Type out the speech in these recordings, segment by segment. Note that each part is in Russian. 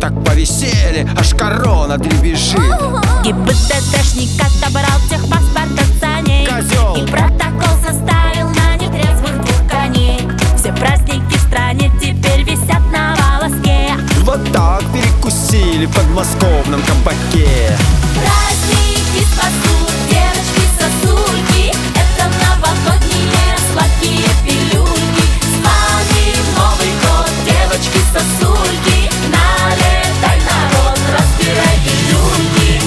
так повесели, аж корона дребезжит. ГИБДДшник отобрал техпаспорт от саней, Козёл! и протокол составил на нетрезвых 2 коней. Все праздники в стране теперь висят на волоске. Вот так перекусили в подмосковном кабаке. Праздники спасут, девочки-сосульки, это новогодние сладкие пилюльки. С вами Новый год, девочки-сосульки, налетай, народ, разбирай пилюльки.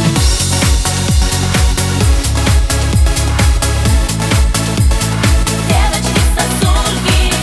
Девочки-сосульки.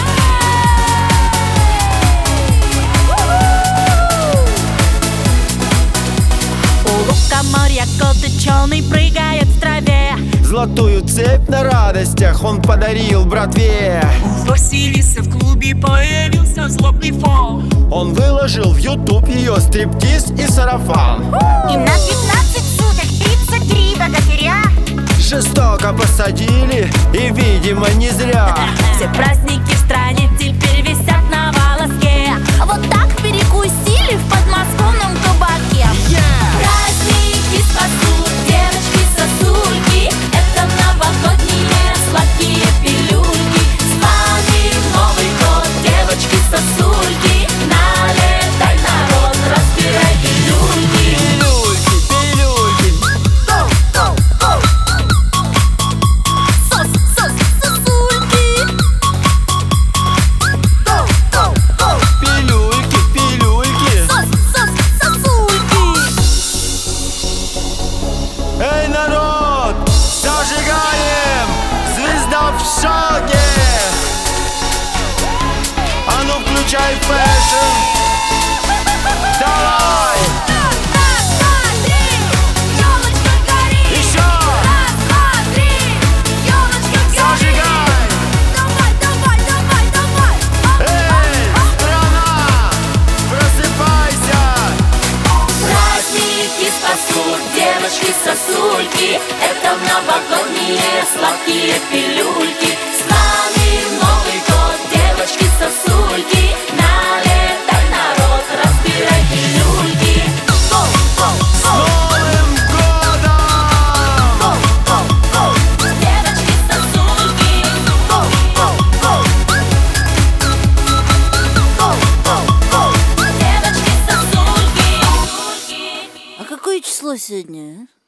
У лукоморья кот ученый прыгает в траве. Золотую цепь на радостях он подарил братве. У Василиса в клубе появился злобный фон. Он выложил в YouTube ее стриптиз и сарафан. И на 15 суток 33 богатыря. Жестоко посадили, и, видимо, не зря. Все праздники в стране теперь висят на волоске. Вот так перекусили в подмосковном кабаке. Праздники спасут, девочки-сосульки, это новогодние сладкие пилюльки. С вами Новый год, девочки-сосульки, налетай, народ, разбирай пилюльки. Пилюльки, пилюльки. Сосульки. Пилюльки, пилюльки. Сосульки. Эй, народ, зажигаем! Звезда в шаге! А ну включай фэшн! Давай! Раз, два, три, ёлочка горит. Еще! Раз, два, три, ёлочка горит. Зажигай! Давай, давай, давай, давай. Эй, страна, просыпайся! Праздники спасут, девочки-сосульки, это новогодние сладкие пилюльки. С вами Новый год, девочки-сосульки, налетай, народ, разбирай пилюльки. С Новым годом! Девочки-сосульки. Девочки-сосульки. А какое число сегодня?